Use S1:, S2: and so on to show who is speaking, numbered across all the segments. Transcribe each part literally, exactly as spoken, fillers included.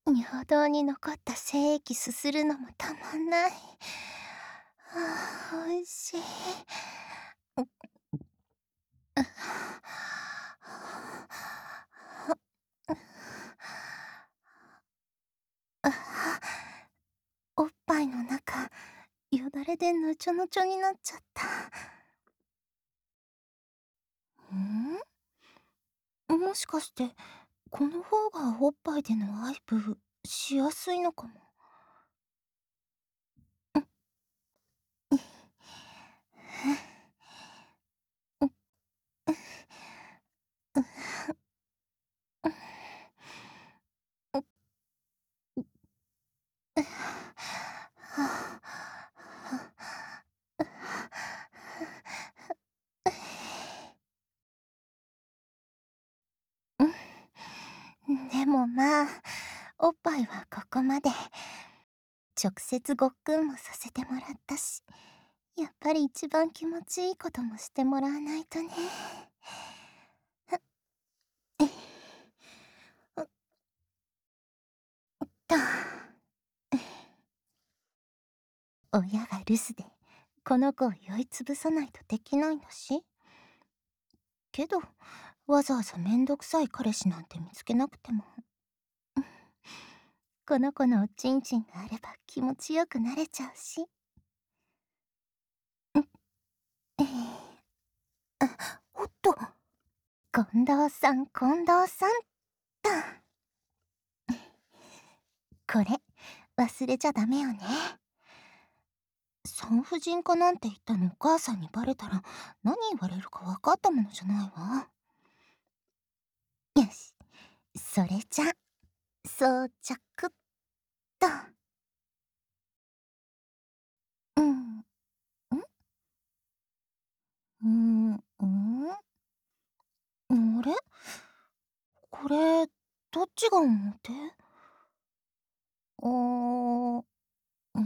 S1: 尿道に残った精液すするのもたまんない。ああ、美味しい。おっぱいの中、よだれでぬちょぬちょになっちゃった。ん？もしかして、この方がおっぱいでの愛撫しやすいのかも。でもまあ、おっぱいはここまで。直接ごっくんもさせてもらったし、やっぱり一番気持ちいいこともしてもらわないとね。と、親が留守で、この子を酔いつぶさないとできないんだし。けど、わざわざめんどくさい彼氏なんて見つけなくても。この子のおちんちんがあれば気持ちよくなれちゃうし。あ、おっと。近藤さん、近藤さんと。これ、忘れちゃダメよね。産婦人科なんて言ったのお母さんにバレたら何言われるか分かったものじゃないわ。よし、それじゃ、装着っと。うん、んうん、んあれこれ、どっちが表？あー、うん。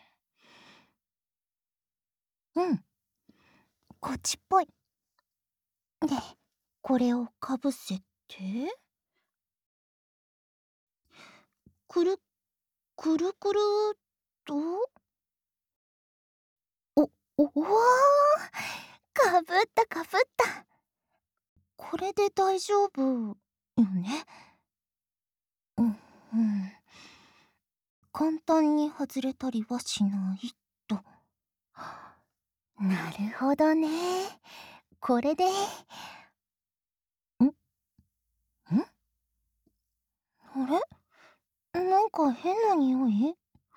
S1: うん、こっちっぽい。で、これをかぶせて、くる、くるくるっと、お、おわー、かぶったかぶった。これで大丈夫よね。うん、うん。簡単に外れたりはしないと。なるほどね。これで、んんあれなんか変な匂い？ん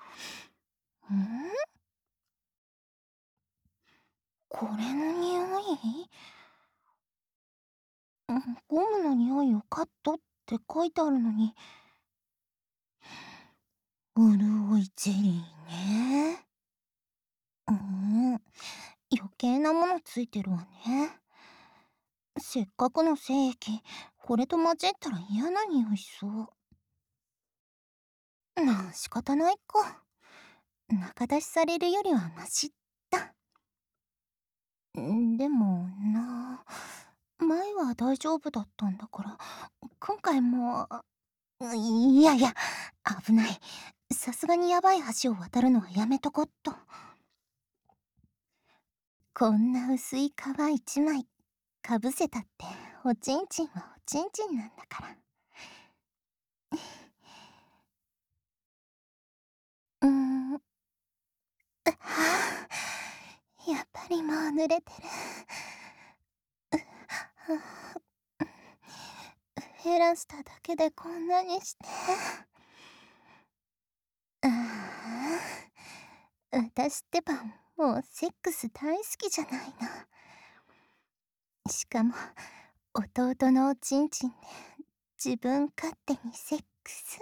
S1: これの匂い？うん、ゴムの匂いをカットって書いてあるのに。潤いゼリーね。うーん、余計なものついてるわね。せっかくの精液、これと混じったら嫌な匂いしそう。まあ仕方ないか。仲出しされるよりはマシだ。んでもなあ、前は大丈夫だったんだから、今回も、ういやいや、危ない。さすがにやばい橋を渡るのはやめとこっと。こんな薄い皮一枚、かぶせたって、おちんちんはおちんちんなんだから。うーん、はあ、やっぱりもう濡れてる。減らしただけでこんなにして。ああ、私ってばもうセックス大好きじゃないの。しかも、弟のおちんちんで自分勝手にセックス。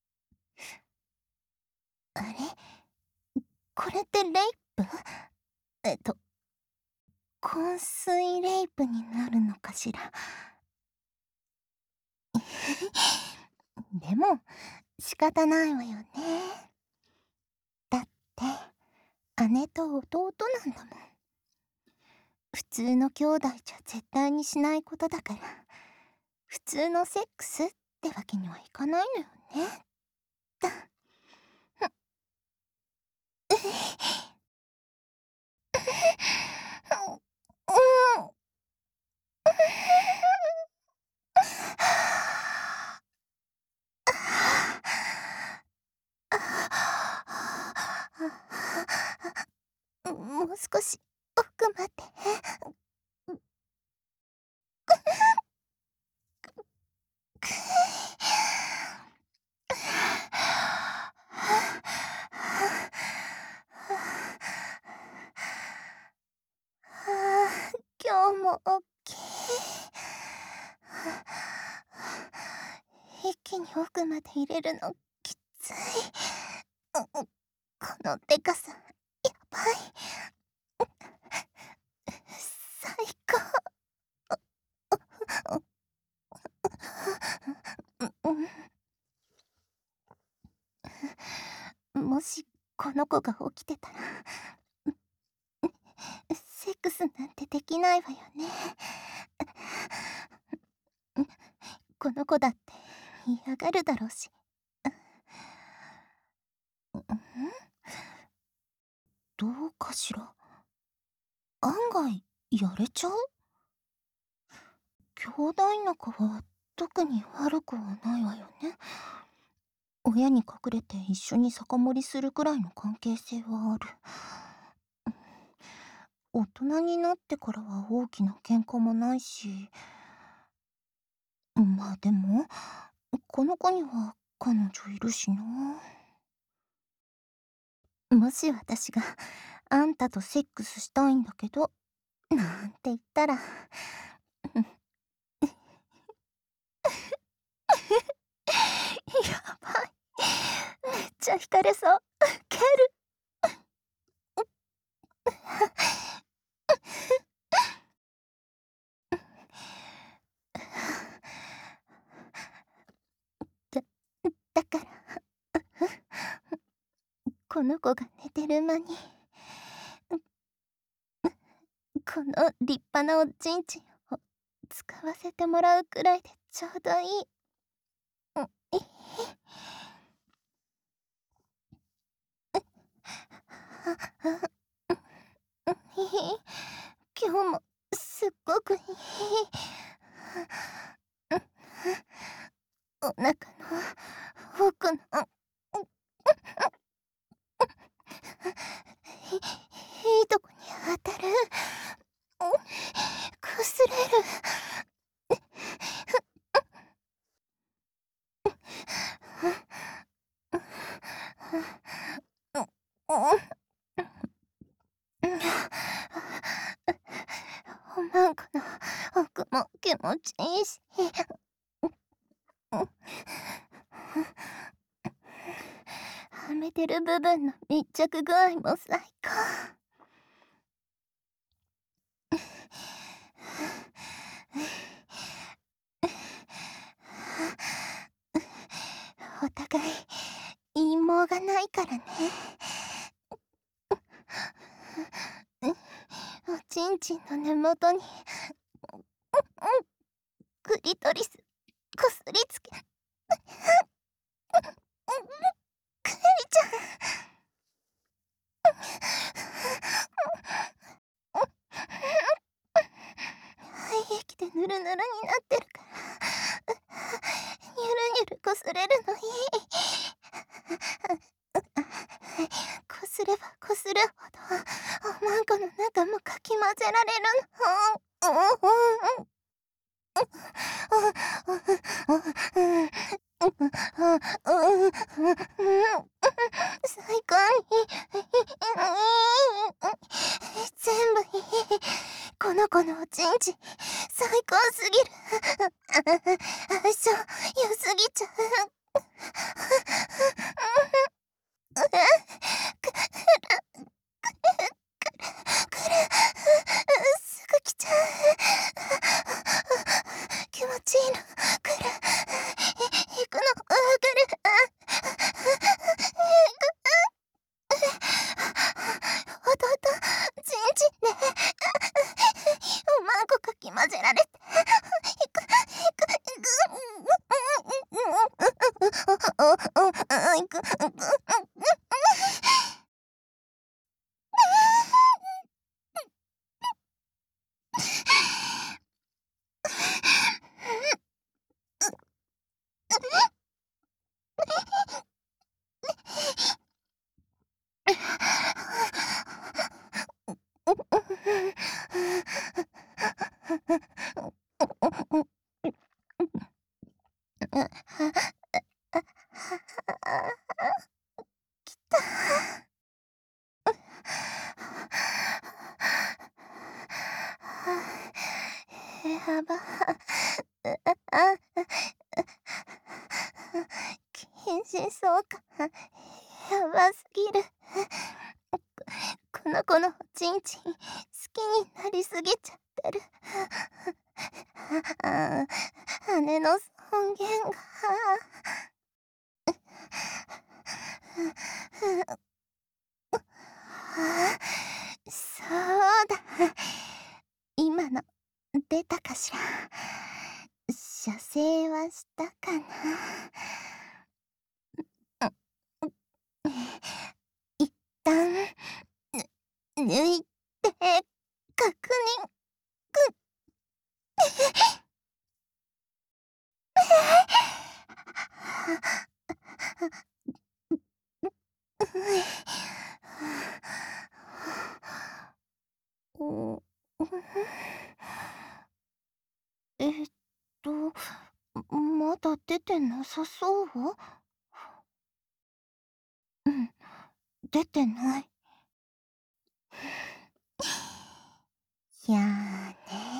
S1: あれこれってレイプ？えっと、昏睡レイプになるのかしら。でも、仕方ないわよね。だって、姉と弟なんだもん。普通の兄弟じゃ絶対にしないことだから、普通のセックスってわけにはいかないのよね。 。もう少し奥まで。今日もおっきい。一気に奥まで入れるのきつい。このでかさ、やばい。最高。もしこの子が起きてたら、セックスなんてできないわよね。この子だって嫌がるだろうし。どうかしら。案外やれちゃう？兄弟仲は特に悪くはないわよね。親に隠れて一緒に酒盛りするくらいの関係性はある。大人になってからは大きな喧嘩もないし。まあでも、この子には彼女いるしな。もし私があんたとセックスしたいんだけど、なんて言ったら、やばい。めっちゃ惹かれそう。蹴る。だ、だから、この子が寝てる間に、この立派なおちんちんを使わせてもらうくらいでちょうどいい。今日もすっごくいい。お腹の奥のいいとこに当たる。こすれる。おまんこの奥も気持ちいいし。はめてる部分の密着具合も最高。お互い陰謀がないからね。おちんちんの根元にクリトリスこすりつけ。クリちゃん。廃液でヌルヌルになってるからゆるゆるこすれるのいい。こすればこするほどおまんこの中もかき混ぜられるの。最高に全部いい。この子のおちんち最高すぎる。相性良すぎちゃう。すぐ来ちゃう。気持ちいいの。来る。行くの。来る。弟、ちんちんね。おまんこかき混ぜられて。行く、行く。 いく。やば。謹慎そうか。やばすぎる。この子のおちんちん好きになりすぎちゃってる。姉の尊厳が。そうだ。今の出たかしら。射精はしたかな。一旦ぬ抜いて確認。えっと、まだ出てなさそう？うん、出てない。いやーね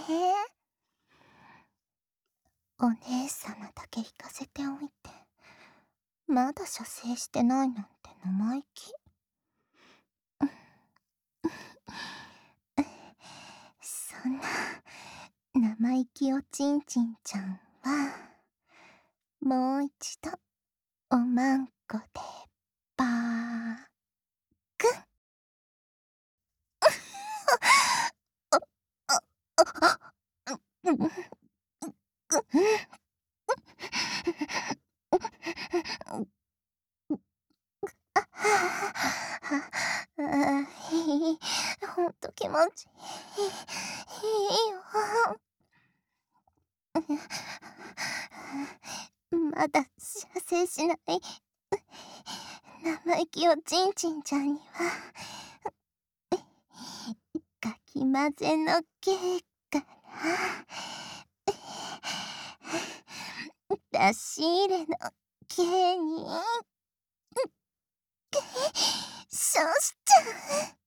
S1: ー。お姉様だけ行かせておいて、まだ射精してないなんて生意気。そんな生意気おちんちんちゃんは、もう一度おまんこでぱーくん。ほんと気持ちいい。いいよ。まだ射精しない生意気おちんちんちゃんには、かき混ぜのけから出し入れのけに少々ちゃう。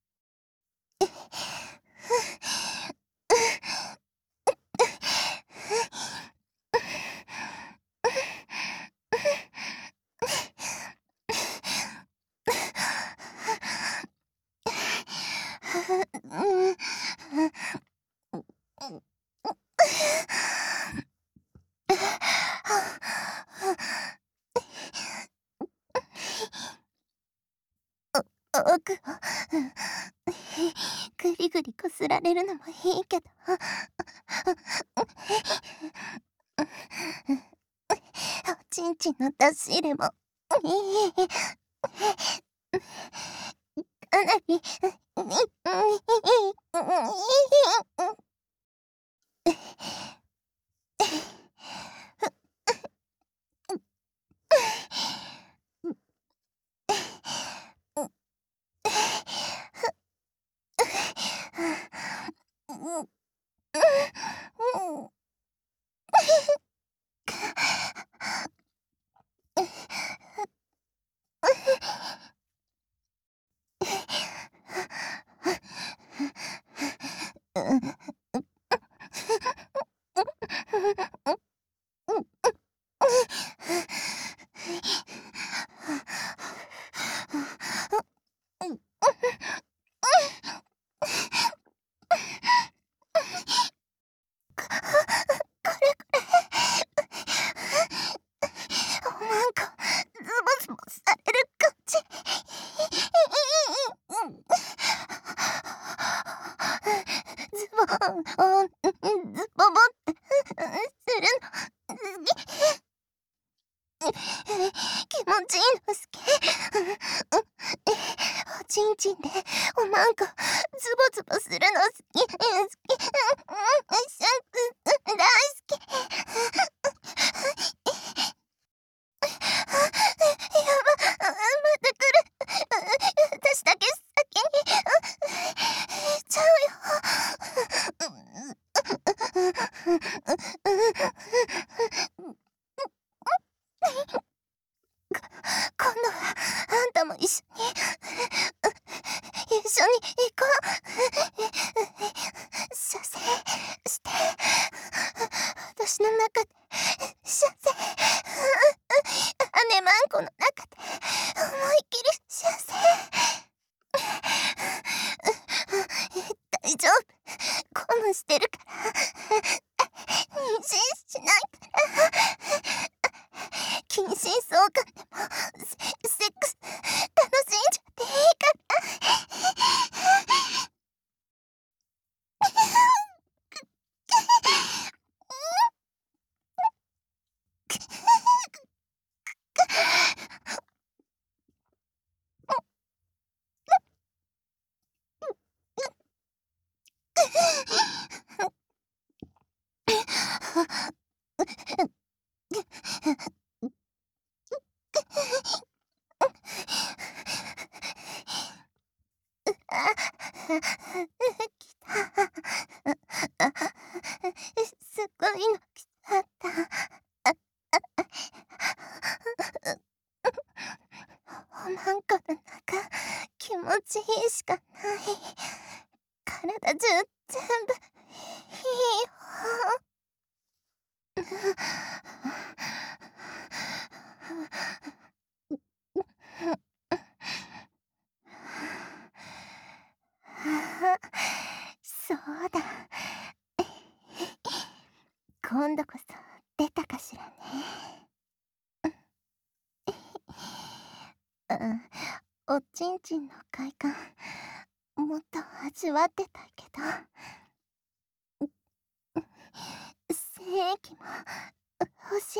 S1: 奥をぐりぐりこすられるのもいいけど、おちんちんの出し入れもいい。かなりズボズボされる感じ。ズボン、ズボボってするの。 気持ちいいのすけ。おちんちんでおまんこズボズボするの好き。好き。シャンク大好き。やば、また来る。私だけ先に行っちゃうよ。今度はあんたも一緒に一緒に行こう。射精して私の中で射精、姉マンコの中で思いっきり射精。大丈夫、ゴムしてるから妊娠しないから。近親相関でもセセックス楽しんじゃっていいから。来た。すごいの来ちゃった。おまんこの中気持ちいいしかない。体中全部いいよ。そうだ。今度こそ出たかしらね。うん、おちんちんの快感もっと味わってたいけど、精液も欲しい。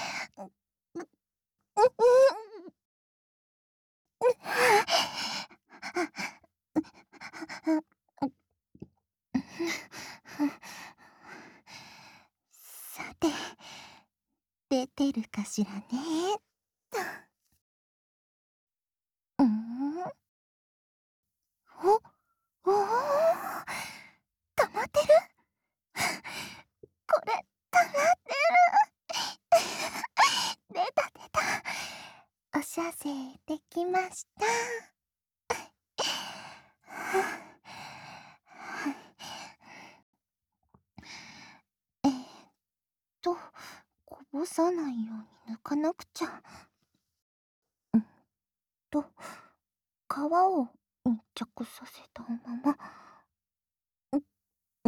S1: さて、出てるかしらねと。うん？お、おお、溜まってる。これ溜まってる。出た出た。お射精できました。えーっと、こぼさないように抜かなくちゃ。うんと、皮を密着させたまま。う、うん？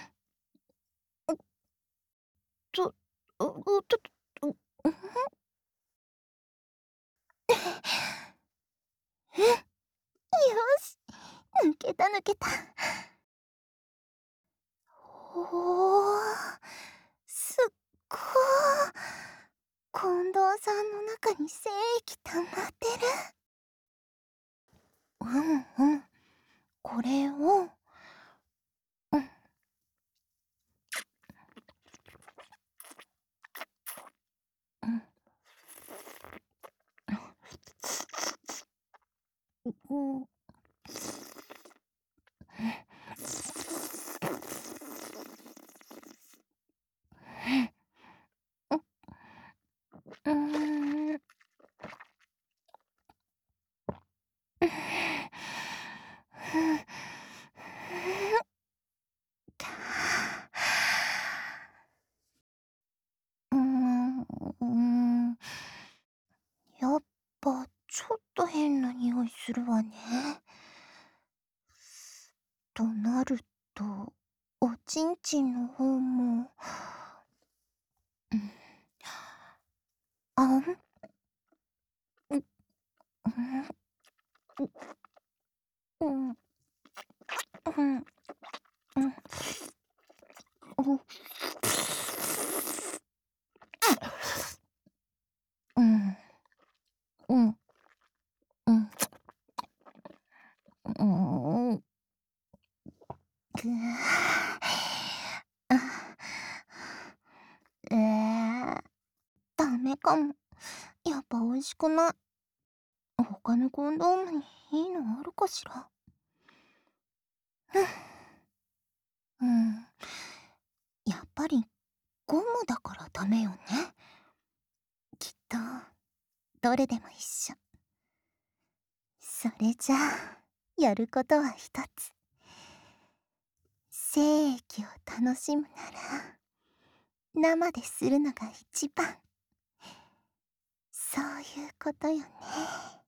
S1: と、う、う、と、と、う、うん？よし、抜けた抜けた。おお、すっごー。近藤さんの中に精液溜まってる。うんうん。これを、うん。うん。うん。うーん。うーん、うーん。やっぱちょっと変な匂いするわね。となると、おちんちんの方も、うん、あん、う、うん、う、うん、うん、うん、うん。 かも。やっぱ美味しくない。他のコンドームにいいのあるかしら。うん。やっぱりゴムだからダメよね。きっと、どれでも一緒。それじゃあ、やることは一つ。精液を楽しむなら、生でするのが一番。そういうことよね。